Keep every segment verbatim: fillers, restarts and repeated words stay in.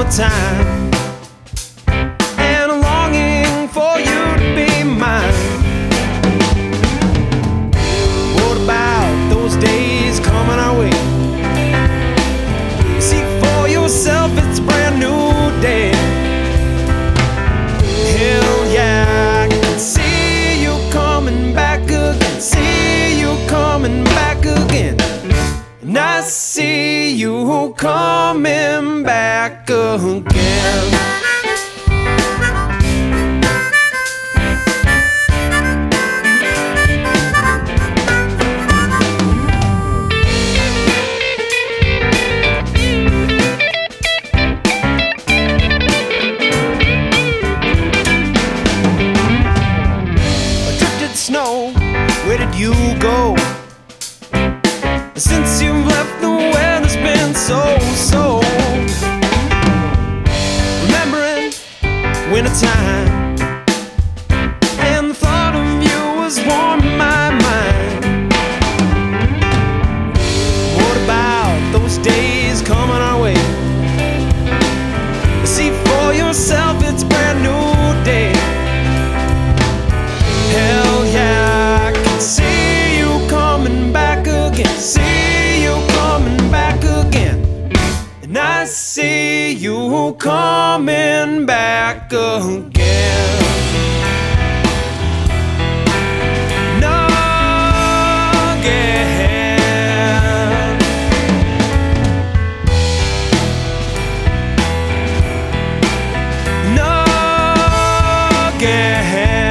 time, and a longing for you to be mine. What about those days coming our way? See for yourself, it's a brand new day. Hell yeah, I can see you coming back again, see you coming back again. And I see you coming back again. Drifted snow, where did you go? Since you've left, the weather's been so, so. Remembering wintertime, and the thought of you was warming my mind. What about those days coming our way? See for yourself, it's a brand new day. Hell yeah, I can see you coming back again, see you coming back again. And I see you coming back again. No, again. No, again.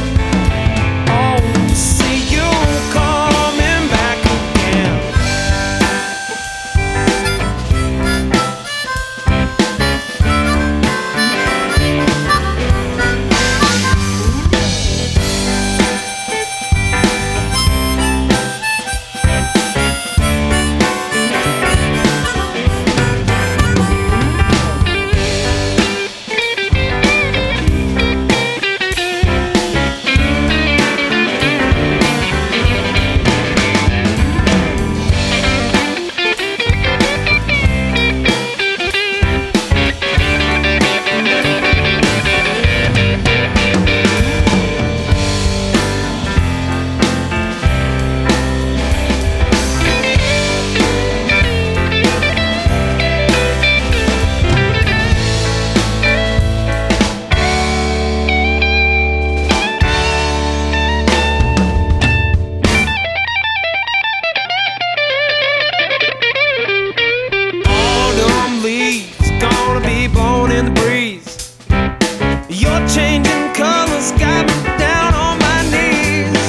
In the breeze, you're changing colors, got me down on my knees.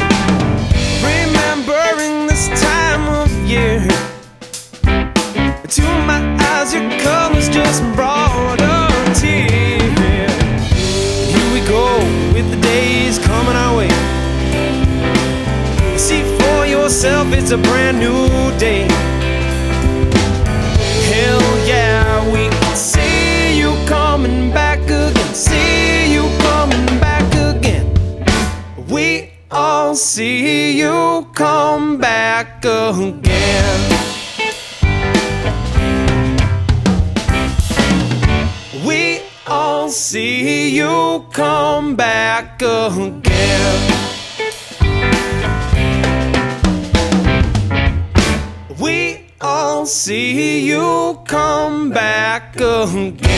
Remembering this time of year, to my eyes your colors just brought a tear. Here we go with the days coming our way. See for yourself, it's a brand new day. Hell yeah, we can see you coming back again, see you coming back again. We all see you come back again. We all see you come back again. We I'll see you come back again.